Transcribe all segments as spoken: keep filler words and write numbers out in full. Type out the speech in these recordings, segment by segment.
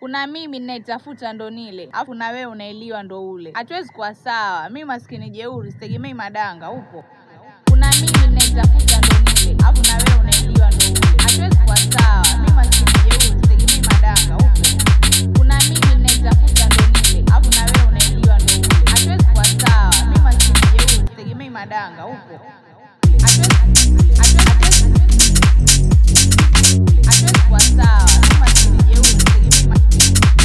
Kuna mimi ninaitafuta ndo nile, afu na wewe unailiwa ndo ule. Hatuwezi kuwa sawa, mimi maskini jeuri, sitegemei madanga, upo. Kuna mimi ninaitafuta ndo nile, afu na wewe unailiwa ndo ule. Hatuwezi kuwa sawa, mimi maskini jeuri, sitegemei madanga, upo. Kuna mimi ninaitafuta ndo nile, afu na wewe unailiwa ndo ule. Hatuwezi kuwa sawa, mimi maskini jeuri, sitegemei madanga, upo. Hatuwezi hatuwezi kuwa sawa, mimi maskini jeuri, sitegemei madanga.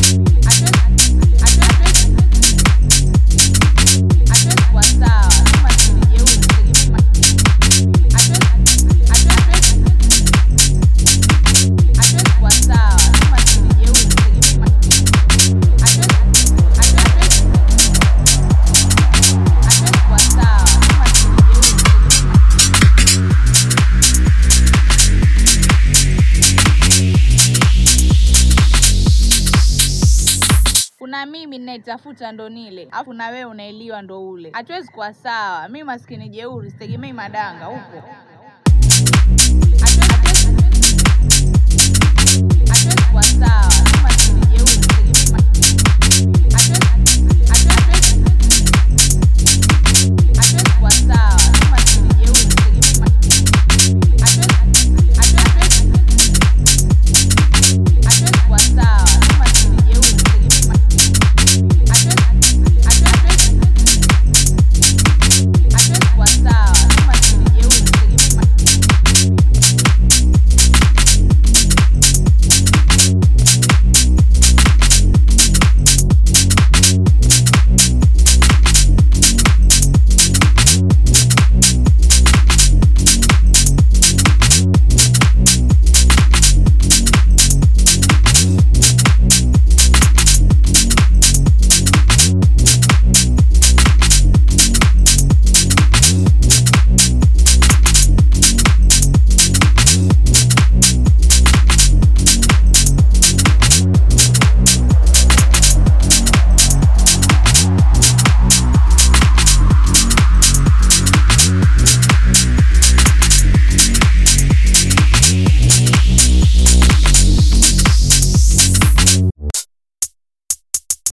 Kuna mimi ninaitafuta ndo nile, afu na wewe unailiwa ndo ule. Hatuwezi kuwa sawa, mimi maskini jeuri, sitegemei madanga, upo. Hatuwezi kuwa sawa.